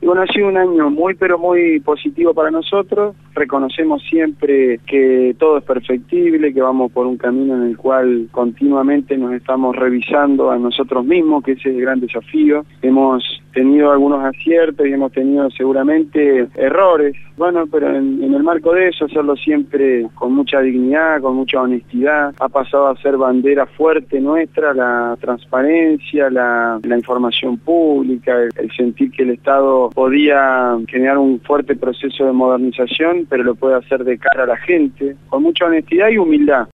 Y bueno, ha sido un año muy pero muy positivo para nosotros. Reconocemos siempre que todo es perfectible, que vamos por un camino en el cual continuamente nos estamos revisando a nosotros mismos, que ese es el gran desafío. Hemos tenido algunos aciertos y hemos tenido seguramente errores, bueno, pero en el marco de eso, hacerlo siempre con mucha dignidad, con mucha honestidad. Ha pasado a ser bandera fuerte nuestra la transparencia, la información pública, el sentir que el Estado podía generar un fuerte proceso de modernización, pero lo puede hacer de cara a la gente, con mucha honestidad y humildad.